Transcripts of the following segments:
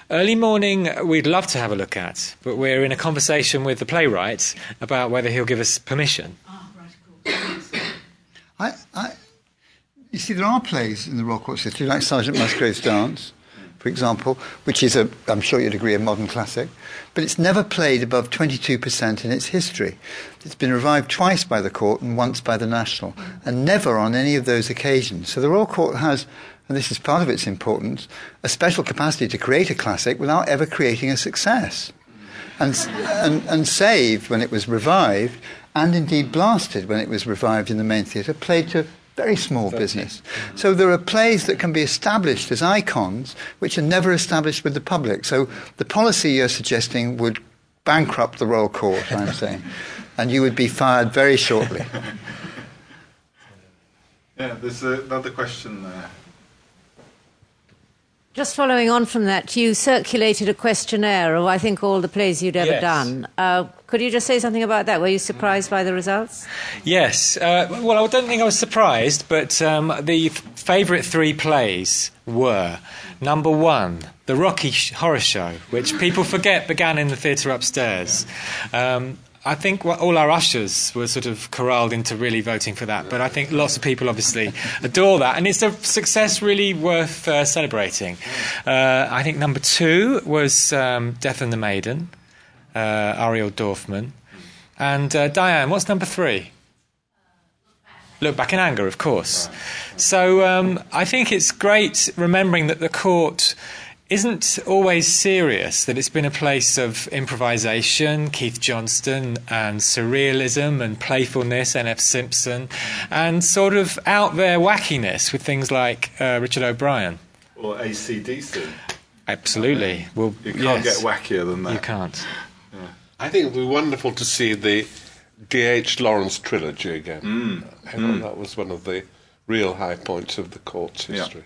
Early morning, we'd love to have a look at, but we're in a conversation with the playwright about whether he'll give us permission. You see, there are plays in the Royal Court Theatre, like Sergeant Musgrave's Dance, for example, which is, I'm sure you'd agree, a modern classic, but it's never played above 22% in its history. It's been revived twice by the Court and once by the National, and never on any of those occasions. So the Royal Court has, and this is part of its importance, a special capacity to create a classic without ever creating a success. And Saved, when it was revived, and indeed Blasted, when it was revived in the main theatre, played to very small business. So there are plays that can be established as icons which are never established with the public. So the policy you're suggesting would bankrupt the Royal Court, I'm saying, and you would be fired very shortly. Yeah, there's another question there. Just following on from that, you circulated a questionnaire of, I think, all the plays you'd ever done. Could you just say something about that? Were you surprised by the results? Yes. Well, I don't think I was surprised, but the favourite three plays were, number one, The Rocky Horror Show, which people forget began in the theatre upstairs. I think all our ushers were sort of corralled into really voting for that, but I think lots of people obviously adore that, and it's a success really worth celebrating. I think number two was Death and the Maiden, Ariel Dorfman. And Diane, what's number three? Look Back in Anger, of course. So I think it's great remembering that the Court isn't always serious, that it's been a place of improvisation, Keith Johnston, and surrealism and playfulness, N.F. Simpson, and sort of out there wackiness with things like Richard O'Brien. Or AC/DC. Absolutely. Well, you can't get wackier than that. You can't. Yeah. I think it would be wonderful to see the D.H. Lawrence trilogy again. I thought that was one of the real high points of the Court's history.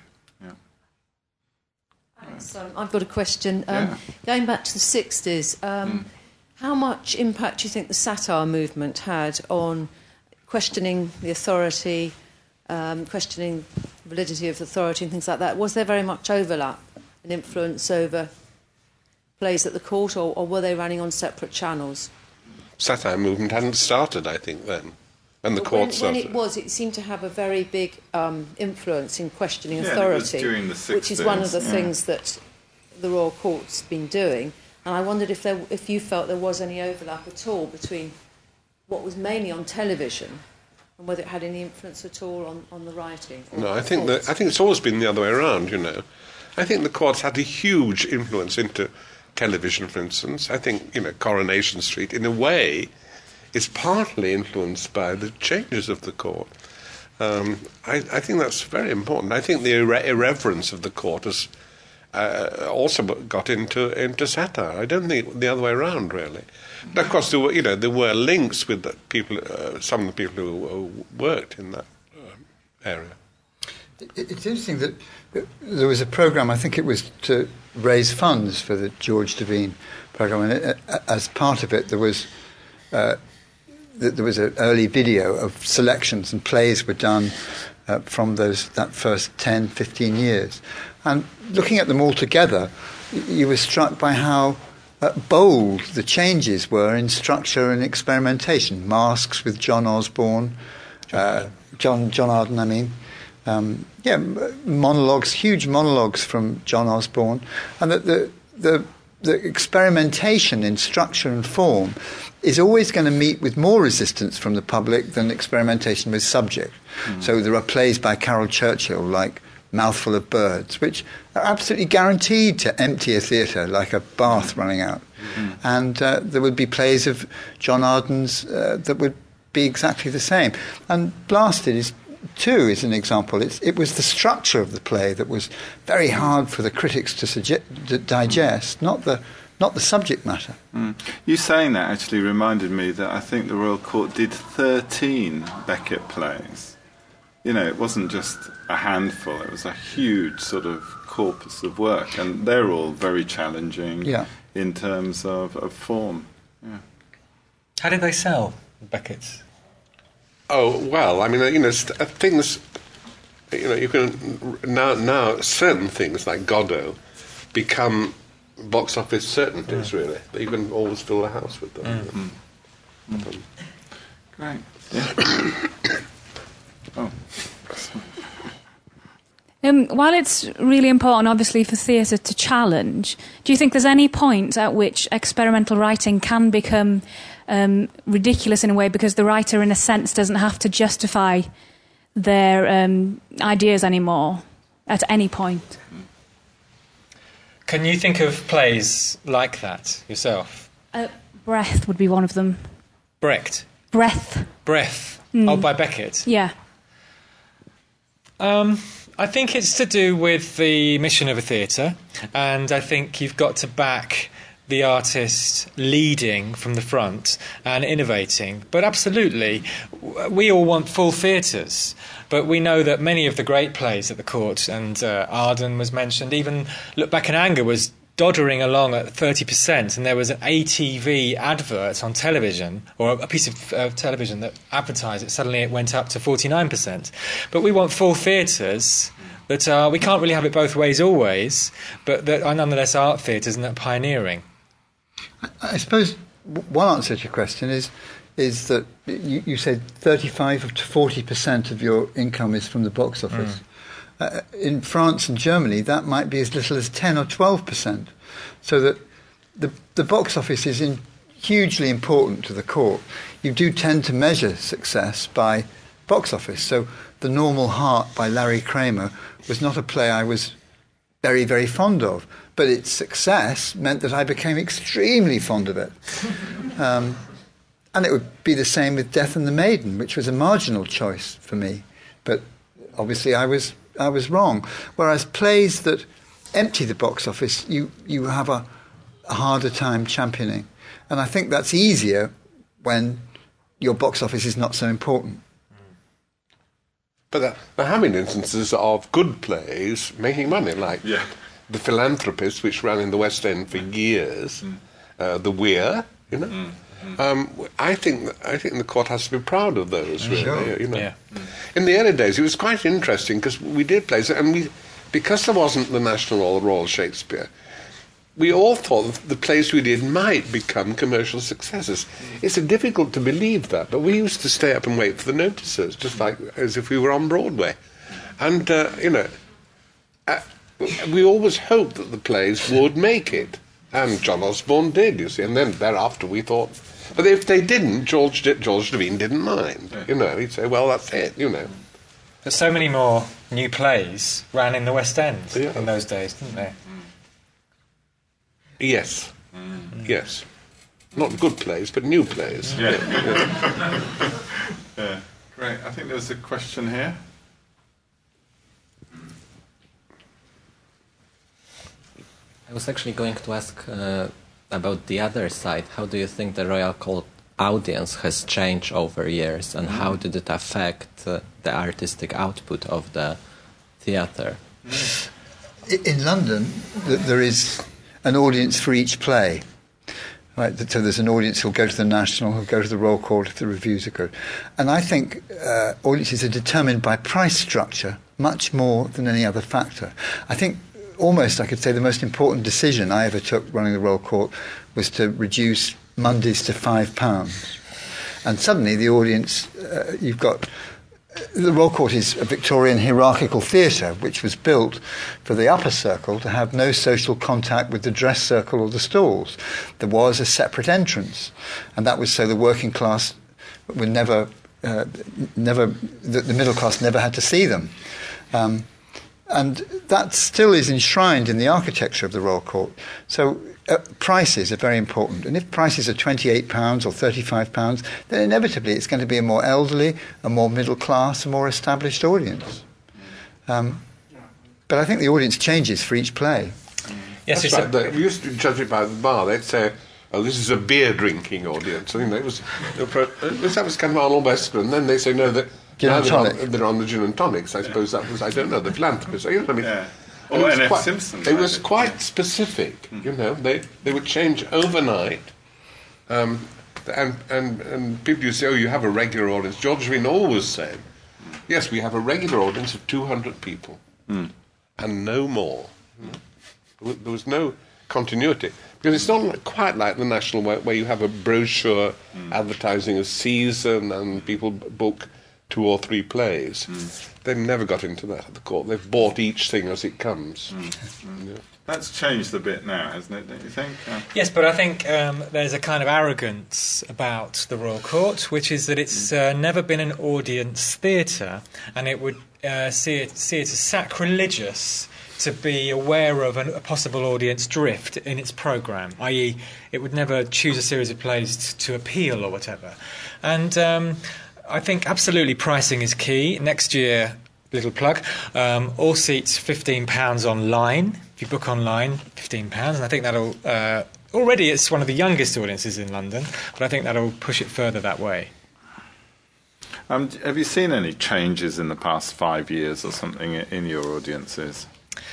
So I've got a question. Going back to the 60s, how much impact do you think the satire movement had on questioning the authority, questioning the validity of authority and things like that? Was there very much overlap and influence over plays at the Court, or were they running on separate channels? Satire movement hadn't started, I think, then. And the Court started. When it seemed to have a very big influence in questioning authority, it was during the 60s, which is one of the things that the Royal Court's been doing. And I wondered if you felt there was any overlap at all between what was mainly on television and whether it had any influence at all on the writing. No, I think it's always been the other way around, you know. I think the Court's had a huge influence into television, for instance. I think, Coronation Street, in a way, is partly influenced by the changes of the Court. I think that's very important. I think the irreverence of the Court has also got into satire. I don't think the other way around, really. But of course, there were links with the people, some of the people who worked in that area. It's interesting that there was a programme, I think it was to raise funds for the George Devine programme, and as part of it there was an early video of selections, and plays were done from that first 10, 15 years. And looking at them all together, you were struck by how bold the changes were in structure and experimentation. Masks with John Osborne, John Arden, I mean. Monologues, huge monologues from John Osborne. And that the experimentation in structure and form is always going to meet with more resistance from the public than experimentation with subject. So there are plays by Carol Churchill like Mouthful of Birds, which are absolutely guaranteed to empty a theatre like a bath running out. And there would be plays of John Arden's that would be exactly the same. And Blasted is an example. It was the structure of the play that was very hard for the critics to digest, not the subject matter. You saying that actually reminded me that I think the Royal Court did 13 Beckett plays. It wasn't just a handful, it was a huge sort of corpus of work, and they're all very challenging in terms of form. How did they sell, Beckett's? Oh, well, I mean, things, you can, now certain things like Godot become box office certainties, really. You can always fill the house with them. Great. Yeah. Oh. While it's really important, obviously, for theatre to challenge, do you think there's any point at which experimental writing can become ridiculous in a way because the writer, in a sense, doesn't have to justify their ideas anymore at any point? Can you think of plays like that yourself? Breath would be one of them. Brecht? Breath. Oh, by Beckett? Yeah. I think it's to do with the mission of a theatre, and I think you've got to back the artist leading from the front and innovating. But absolutely, we all want full theatres, but we know that many of the great plays at the Court, and Arden was mentioned, even Look Back in Anger was doddering along at 30%, and there was an ATV advert on television, or a piece of television that advertised it, suddenly it went up to 49%. But we want full theatres that are, we can't really have it both ways always, but that are nonetheless art theatres and that are pioneering. I suppose one answer to your question is that you said 35 to 40% of your income is from the box office. In France and Germany, that might be as little as 10 or 12%. So that the box office is hugely important to the Court. You do tend to measure success by box office. So The Normal Heart by Larry Kramer was not a play I was very, very fond of, but its success meant that I became extremely fond of it. And it would be the same with Death and the Maiden, which was a marginal choice for me. But obviously I was wrong. Whereas plays that empty the box office, you have a harder time championing. And I think that's easier when your box office is not so important. But there have been instances of good plays making money, like The Philanthropist, which ran in the West End for years, The Weir, you know. I think the Court has to be proud of those, really. Sure. You know. Yeah. In the early days, it was quite interesting because we did plays, and because there wasn't the National or the Royal Shakespeare, we all thought that the plays we did might become commercial successes. It's difficult to believe that, but we used to stay up and wait for the notices, just like as if we were on Broadway. And, we always hoped that the plays would make it. And John Osborne did, you see. And then thereafter we thought... But if they didn't, George Devine didn't mind. You know, he'd say, well, that's it, you know. But so many more new plays ran in the West End in those days, didn't they? Yes. Yes. Not good plays, but new plays. Yeah. Great. I think there's a question here. I was actually going to ask about the other side. How do you think the Royal Court audience has changed over years, and how did it affect the artistic output of the theatre? In London, there is an audience for each play. Right, so there's an audience who'll go to the National, who'll go to the Royal Court if the reviews are good. And I think audiences are determined by price structure much more than any other factor. I think almost I could say the most important decision I ever took running the Royal Court was to reduce Mondays to £5. And suddenly the audience, you've got... The Royal Court is a Victorian hierarchical theatre which was built for the upper circle to have no social contact with the dress circle or the stalls. There was a separate entrance, and that was so the working class would never, the middle class never had to see them. And that still is enshrined in the architecture of the Royal Court. So prices are very important. And if prices are £28 or £35, then inevitably it's going to be a more elderly, a more middle class, a more established audience. But I think the audience changes for each play. Yes, that's right. We used to judge it by the bar. They'd say, oh, this is a beer-drinking audience. I think that was kind of Arnold Western. And then they say, no, that... Gin and tonic. They're on the gin and tonics. I suppose that was, I don't know, the Philanthropist. You know what I mean? Yeah. Or N.F. Simpson. It was quite specific, you know. They would change overnight. And people used to say, oh, you have a regular audience. George Devine always said, yes, we have a regular audience of 200 people. And no more. There was no continuity. Because it's not quite like the National where you have a brochure advertising a season and people book 2 or 3 plays. They've never got into that at the Court. They've bought each thing as it comes. Yeah. That's changed a bit now, hasn't it, don't you think? Yes, but I think there's a kind of arrogance about the Royal Court, which is that it's never been an audience theatre, and it would see it as sacrilegious to be aware of a possible audience drift in its programme, i.e. it would never choose a series of plays to appeal or whatever. And I think absolutely pricing is key. Next year, little plug, all seats £15 online. If you book online, £15, and I think that'll... already it's one of the youngest audiences in London, but I think that'll push it further that way. Have you seen any changes in the past 5 years or something in your audiences?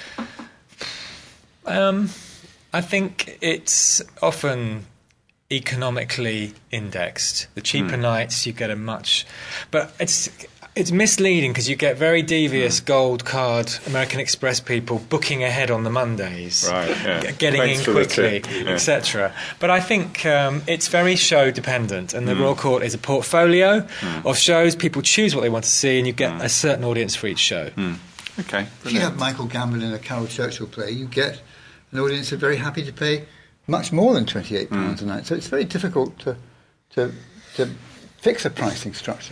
I think it's often economically indexed. The cheaper nights, you get a much... But it's misleading because you get very devious gold card American Express people booking ahead on the Mondays, getting in quickly, etc. But I think it's very show dependent, and the Royal Court is a portfolio of shows. People choose what they want to see, and you get a certain audience for each show. Okay. If you have Michael Gambon in a Carol Churchill play, you get an audience who are very happy to pay much more than £28 a night. So it's very difficult to fix a pricing structure.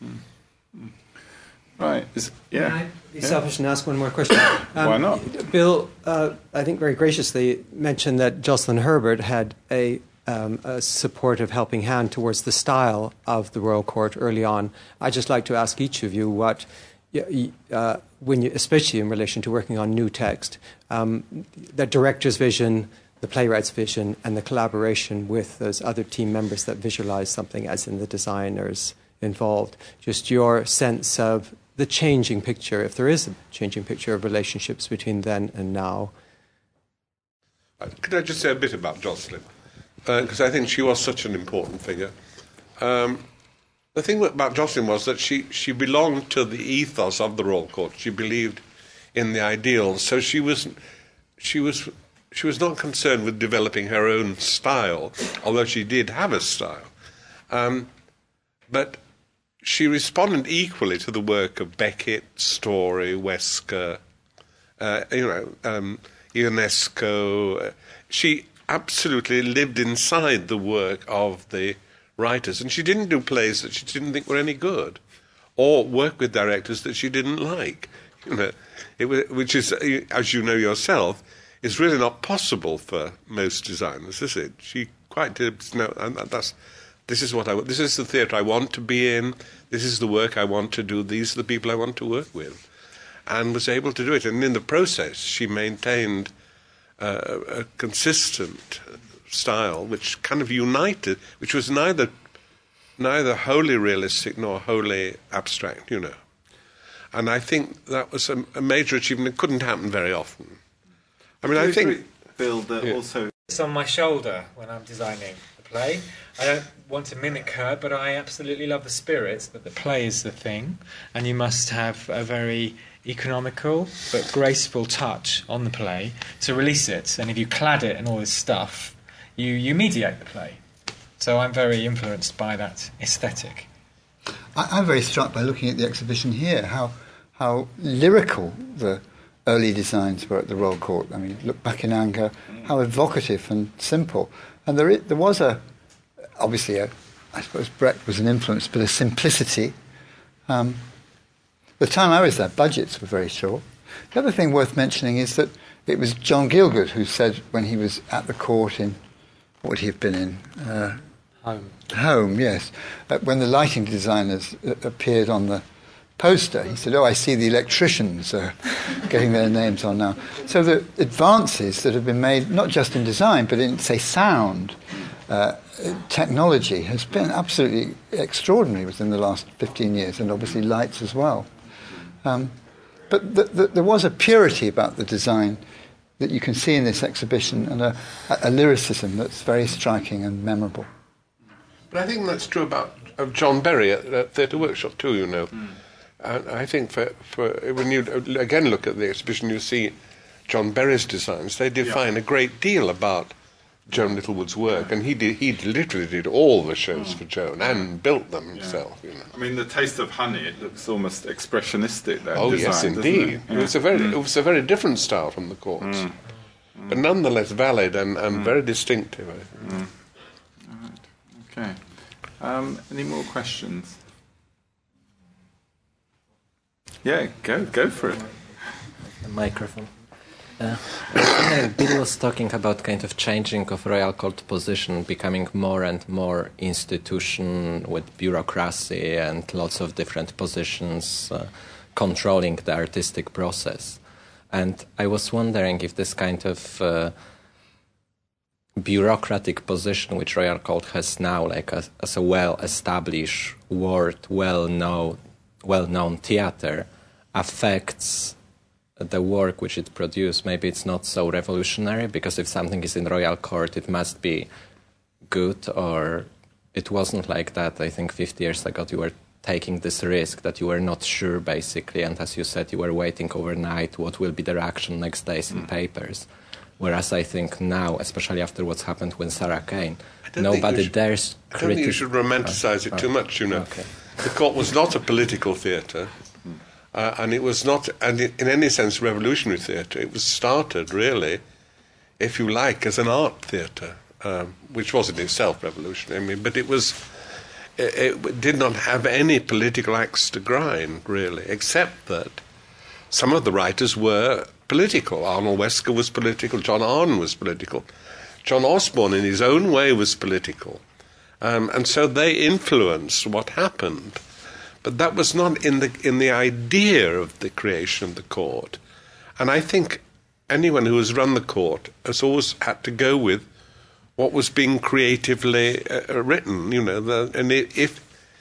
Right. Can I be selfish and ask one more question? Why not? Bill, I think very graciously mentioned that Jocelyn Herbert had a supportive helping hand towards the style of the Royal Court early on. I'd just like to ask each of you what, when you, especially in relation to working on new text, the director's vision, the playwright's vision, and the collaboration with those other team members that visualize something, as in the designers involved. Just your sense of the changing picture, if there is a changing picture of relationships between then and now. Could I just say a bit about Jocelyn? Because I think she was such an important figure. The thing about Jocelyn was that she belonged to the ethos of the Royal Court. She believed in the ideals, so she was not concerned with developing her own style, although she did have a style. But she responded equally to the work of Beckett, Story, Wesker, Ionesco. She absolutely lived inside the work of the writers, and she didn't do plays that she didn't think were any good, or work with directors that she didn't like. Which is, as you know yourself, is really not possible for most designers, is it? She quite did. No, and this is what I want. This is the theatre I want to be in. This is the work I want to do. These are the people I want to work with, and was able to do it. And in the process, she maintained a consistent style, which kind of united, which was neither wholly realistic nor wholly abstract, And I think that was a major achievement. It couldn't happen very often. I mean, I think, Bill, that also... It's on my shoulder when I'm designing the play. I don't want to mimic her, but I absolutely love the spirit that the play is the thing, and you must have a very economical but graceful touch on the play to release it. And if you clad it and all this stuff, you mediate the play. So I'm very influenced by that aesthetic. I'm very struck by looking at the exhibition here, how lyrical the early designs were at the Royal Court. I mean, look back in anger, how evocative and simple. And there was obviously I suppose Brecht was an influence, but a simplicity. The time I was there, budgets were very short. The other thing worth mentioning is that it was John Gielgud who said when he was at the court in, what would he have been in? Home, yes. When the lighting designers appeared on the poster, he said, I see the electricians are getting their names on now. So the advances that have been made, not just in design, but in, say, sound, technology, has been absolutely extraordinary within the last 15 years, and obviously lights as well. But there was a purity about the design that you can see in this exhibition, and a lyricism that's very striking and memorable. But I think that's true of John Berry at Theatre Workshop too, And I think for when you again look at the exhibition, you see John Berry's designs, they define a great deal about Joan Littlewood's work, and he literally did all the shows for Joan and built them himself. You know. I mean, the Taste of Honey, it looks almost expressionistic. That oh design, yes, indeed. It? Yeah. It was a very different style from the Courts, but nonetheless valid and very distinctive. I think. All right. Okay. Any more questions? Yeah, go for it. The microphone. Bill was talking about kind of changing of royal court position, becoming more and more institution with bureaucracy and lots of different positions controlling the artistic process. And I was wondering if this kind of bureaucratic position which royal court has now, like as a well-established well-known theatre, affects the work which it produced. Maybe it's not so revolutionary, because if something is in royal court, it must be good, or it wasn't like that. I think 50 years ago you were taking this risk that you were not sure, basically, and as you said, you were waiting overnight what will be the reaction next days in papers. Whereas I think now, especially after what's happened with Sarah Kane, nobody dares I don't think you should romanticize it too much, you know. Okay. The court was not a political theatre. And it was not, and in any sense, revolutionary theatre. It was started, really, if you like, as an art theatre, which was in itself revolutionary. I mean, but it did not have any political axe to grind, really, except that some of the writers were political. Arnold Wesker was political. John Arne was political. John Osborne, in his own way, was political. And so they influenced what happened. But that was not in the idea of the creation of the court. And I think anyone who has run the court has always had to go with what was being creatively written, you know. And if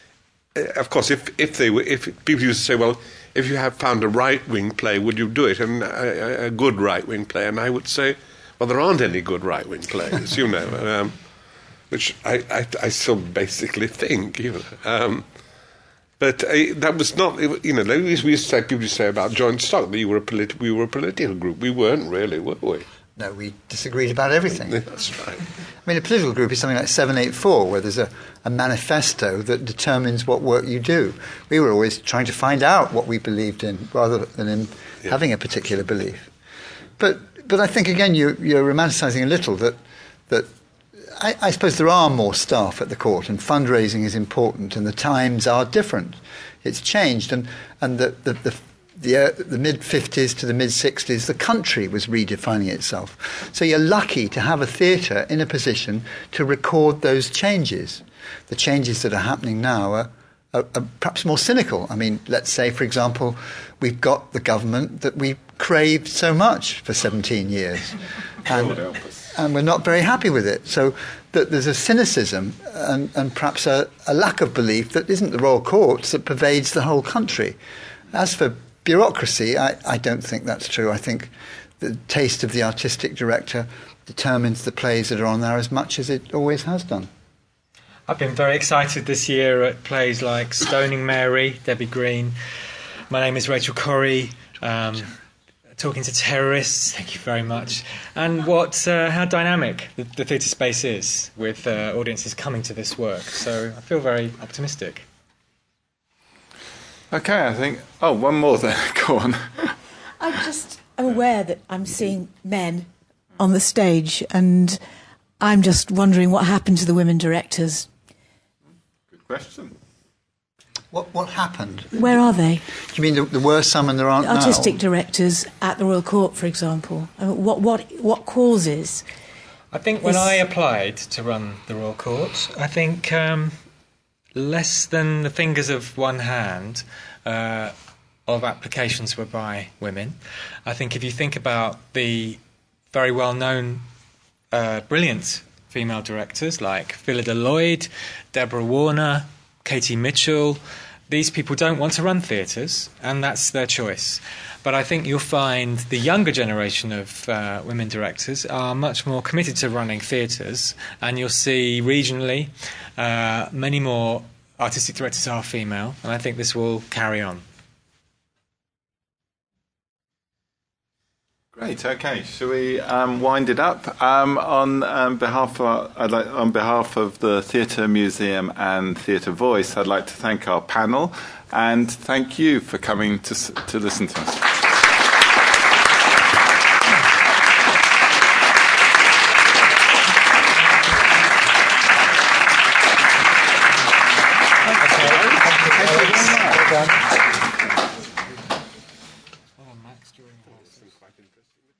people used to say, well, if you have found a right-wing play, would you do it? And a good right-wing play. And I would say, well, there aren't any good right-wing plays, you know, which I still basically think, you know. But that was not, you know, we used to say, people used to say about joint stock that we were a political group. We weren't really, were we? No, we disagreed about everything. That's right. I mean, a political group is something like 784, where there's a manifesto that determines what work you do. We were always trying to find out what we believed in, rather than in having a particular belief. But I think, again, you're romanticising a little that I suppose there are more staff at the court, and fundraising is important, and the times are different. It's changed, and the mid-50s to the mid-60s, the country was redefining itself. So you're lucky to have a theatre in a position to record those changes. The changes that are happening now are perhaps more cynical. I mean, let's say, for example, we've got the government that we craved so much for 17 years. And we're not very happy with it. So there's a cynicism and perhaps a lack of belief that isn't the royal courts that pervades the whole country. As for bureaucracy, I don't think that's true. I think the taste of the artistic director determines the plays that are on there as much as it always has done. I've been very excited this year at plays like Stoning Mary, Debbie Green, My Name is Rachel Corrie, Talking to Terrorists, thank you very much, and how dynamic the theatre space is with audiences coming to this work. So I feel very optimistic. Okay, I think... Oh, one more then. Go on. I'm just aware that I'm seeing men on the stage, and I'm just wondering what happened to the women directors. Good question. What happened? Where are they? You mean there were some and there aren't now? Artistic directors at the Royal Court, for example. I mean, what causes? I think when I applied to run the Royal Court, I think less than the fingers of one hand of applications were by women. I think if you think about the very well-known, brilliant female directors like Phyllida Lloyd, Deborah Warner, Katie Mitchell, these people don't want to run theatres, and that's their choice. But I think you'll find the younger generation of women directors are much more committed to running theatres, and you'll see regionally many more artistic directors are female, and I think this will carry on. Great. Great. Okay. Shall we wind it up? On behalf of the Theatre Museum and Theatre Voice, I'd like to thank our panel and thank you for coming to listen to us. Oh, Max during